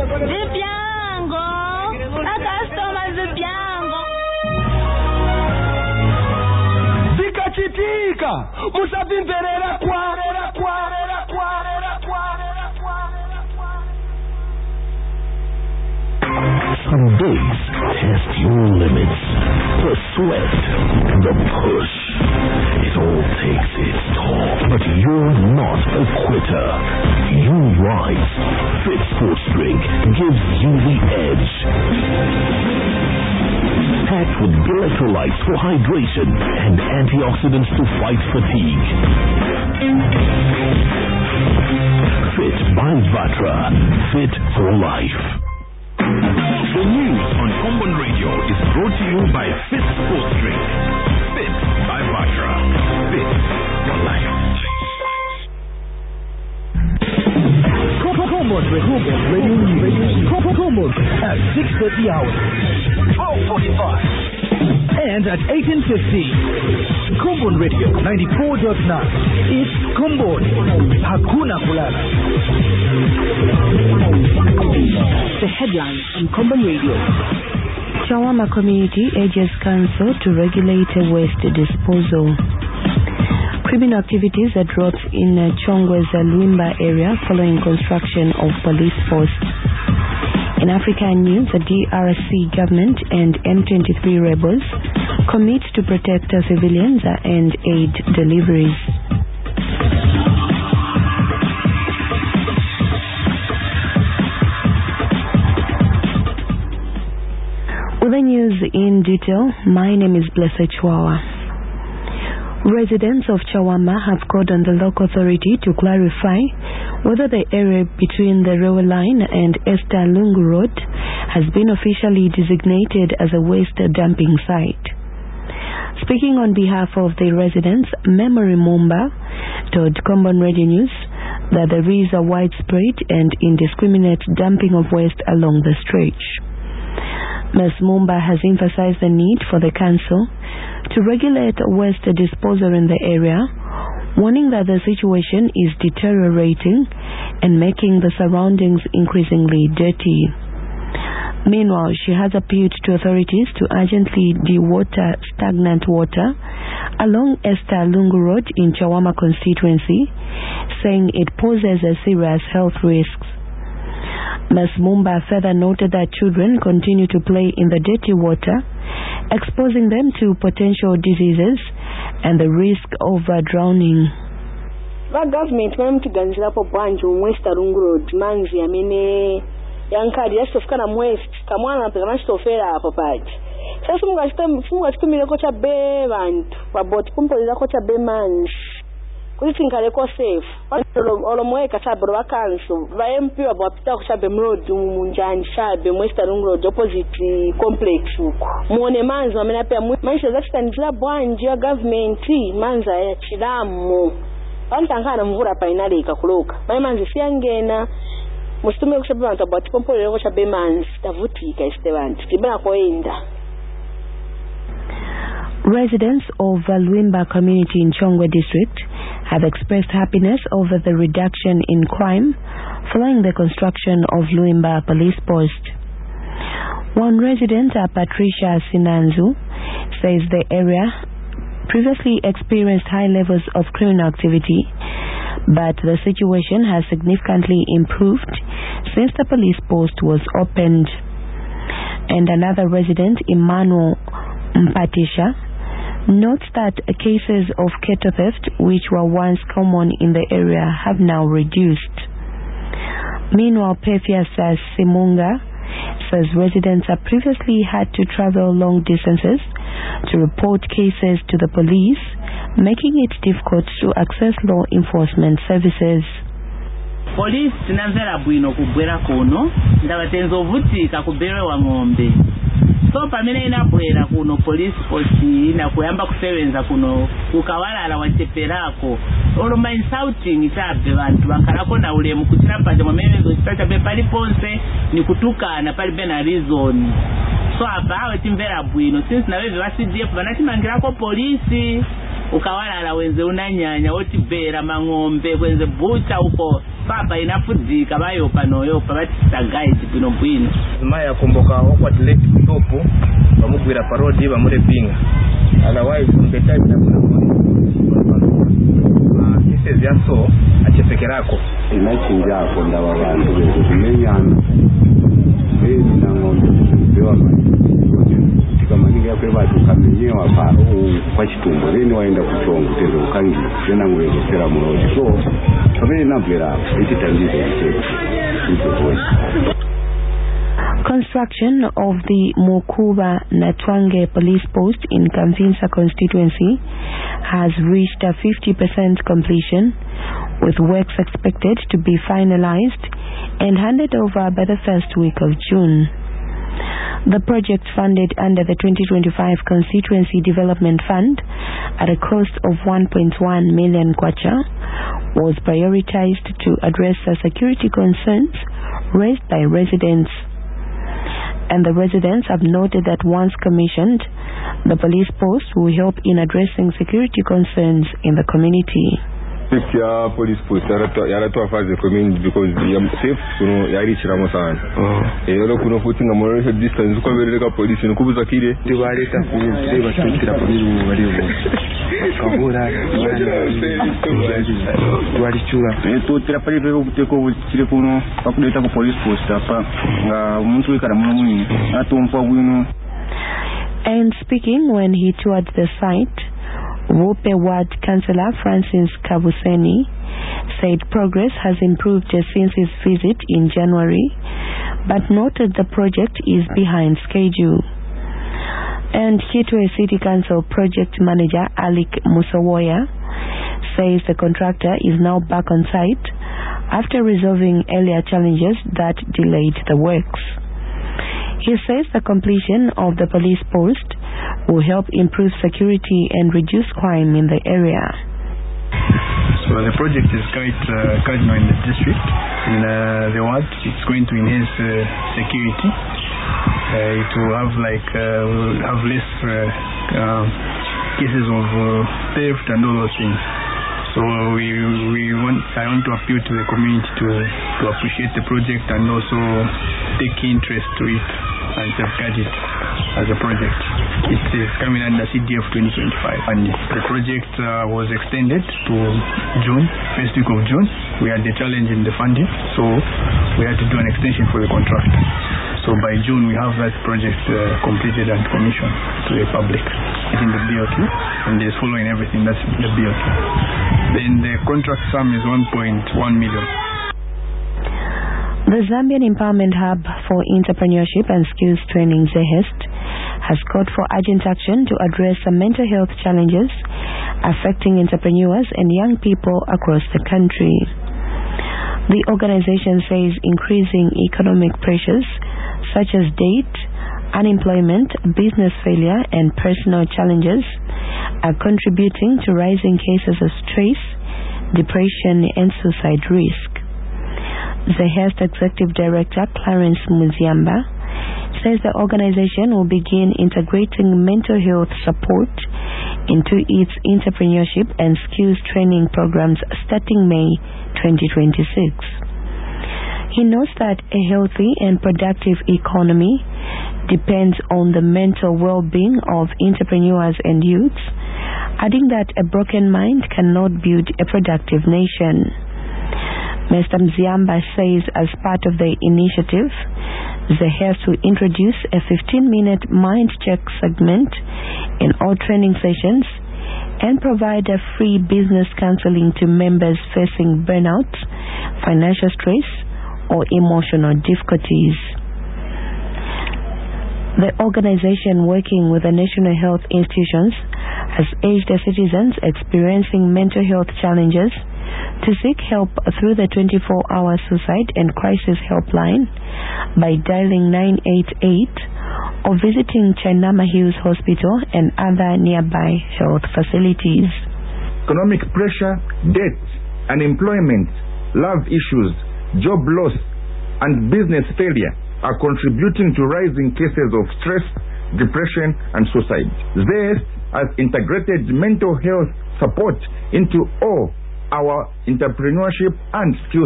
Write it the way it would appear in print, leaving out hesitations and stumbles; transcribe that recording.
Zipiango. A customer Zipiango. Zikachitika. Musavimverera kwa. Some days test your limits. The sweat, the push. It all takes its toll. But you're not a quitter. You rise. Fit Sports Drink gives you the edge. Packed with electrolytes for hydration and antioxidants to fight fatigue. Fit by Vatra. Fit for life. The news on Common Radio is brought to you by Fit Sports Drink. Fit by Vatra. Fit for life. Common Radio Common at 6:30 hours. 12:45. And at 18:50. Common Radio 94.9. It's Common. Hakuna Kulala. The headlines on Common Radio. Chawama community urges council to regulate waste disposal. Criminal activities are dropped in Chongwe's Luimba area following construction of police posts. In African news, the DRC government and M23 rebels commit to protect civilians and aid deliveries. With the news in detail, my name is Blessed Chwawa. Residents of Chawama have called on the local authority to clarify whether the area between the railway line and Esther Lungu Road has been officially designated as a waste dumping site. Speaking on behalf of the residents, Memory Mumba told Common Radio News that there is a widespread and indiscriminate dumping of waste along the stretch. Ms. Mumba has emphasized the need for the council to regulate waste disposal in the area, warning that the situation is deteriorating and making the surroundings increasingly dirty. Meanwhile, she has appealed to authorities to urgently dewater stagnant water along Esther Lungu Road in Chawama constituency, saying it poses a serious health risks. Ms. Mumba further noted that children continue to play in the dirty water, exposing them to potential diseases and the risk of drowning. The government went to Ganzirapo Branch on West Lungu Road, Manzi, Amine, Yankadi, Yastofkana West, Kamana, Pegastofera, Papaji. So some was to me a coach a bear and about Pumpo is a coach a bear man's. We think I go safe. All Moeka Sabra Council, VMP about Takshabem Road, Munjan Shab, Western Road, opposite the complex. Mone Manza, Menapia, Manchester, that's the one, your government, Manza, Chidamo. Antangana Mura Painari Kakuloka. My man's is Yangena, Mustume Shabant about Pompo Shabemans, Tavutika Estevan, Tibacoenda. Residents of Luimba community in Chongwe district have expressed happiness over the reduction in crime following the construction of Luimba police post. One resident, Patricia Sinanzu, says the area previously experienced high levels of criminal activity, but the situation has significantly improved since the police post was opened. And another resident, Emmanuel Mpatisha, notes that cases of cattle theft, which were once common in the area, have now reduced. Meanwhile, Pefias Simunga says residents have previously had to travel long distances to report cases to the police, making it difficult to access law enforcement services. Police tinamvera bwino kubwera kuno ndabatenzo vutika kubera wa ng'ombe. So pamene inabwera kuno police post na kuyamba kusebenza kuno kukawalala wacheperako oloma insulting chabe bantu bakalako na ulemu kutirapa cha mamenezo chitacha be pali ponse ni kutukana pali bena reason. So abawe timvera bwino since na wewe wa CDF banatimangirako police ukawalala wenze unanyanya otibera mang'ombe kwenze bucha uko papa inafudzika bayopa noyopa batisa guide bwino maya komboka kwa athletic topo bamugwira parodi bamure pinga otherwise from the time this is yaso achepekerako inachinja hapo ndawa bantu kumenyana nango ndewa kama ninge kwa tukamenyewa pa kwa chitumbo leni waenda kuchongo tezo ukangi tena ngweze tera muroji so kamene nabwera ititandike Construction of the Mukuba Natwange police post in Kamvinsa constituency has reached a 50% completion, with works expected to be finalized and handed over by the first week of June. The project, funded under the 2025 Constituency Development Fund at a cost of 1.1 million kwacha, was prioritized to address the security concerns raised by residents. And the residents have noted that once commissioned, the police post will help in addressing security concerns in the community. Yeah, police post yaratoa faze community because ya safe kuno yarichira musana ero kuno futi ngamorese distance ko bereka police nukubuza kire ndibaleta kire batwitira police bariho kabura walichura to tira pali bero buteko kire kuno bakudeta ko police post apa nga umuntu wikara mununi atompa bwino. And speaking when he toured the site, Wupe Ward Councillor Francis Kabuseni said progress has improved since his visit in January, but noted the project is behind schedule. And Kitwe City Council Project Manager Alik Musawoya says the contractor is now back on site after resolving earlier challenges that delayed the works. He says the completion of the police post will help improve security and reduce crime in the area. So the project is quite cardinal in the district. In the ward, it's going to enhance security. It will have we'll have less cases of theft and all those things. So I want to appeal to the community to appreciate the project and also take interest to it and safeguard it as a project. It is coming under CDF 2025 and the project was extended to June, first week of June. We had the challenge in the funding, so we had to do an extension for the contract. So by June we have that project completed and commissioned to the public. It's in the BOQ and it's following everything that's in the BOQ. Then the contract sum is 1.1 million. The Zambian Empowerment Hub for Entrepreneurship and Skills Training, ZEHEST, has called for urgent action to address the mental health challenges affecting entrepreneurs and young people across the country. The organization says increasing economic pressures such as debt, unemployment, business failure, and personal challenges are contributing to rising cases of stress, depression, and suicide risk. ZEHEST Executive Director Clarence Muziamba says the organization will begin integrating mental health support into its entrepreneurship and skills training programs starting May 2026. He notes that a healthy and productive economy depends on the mental well-being of entrepreneurs and youths, adding that a broken mind cannot build a productive nation. Mr. Mziamba says as part of the initiative, ZEHEST will introduce a 15-minute mind check segment in all training sessions and provide a free business counseling to members facing burnout, financial stress, or emotional difficulties. The organization, working with the national health institutions, has urged the citizens experiencing mental health challenges to seek help through the 24-hour suicide and crisis helpline by dialing 988 or visiting Chainama Hills Hospital and other nearby health facilities. Economic pressure, debt, unemployment, love issues, job loss, and business failure are contributing to rising cases of stress, depression, and suicide. ZEHEST has integrated mental health support into all our entrepreneurship and skills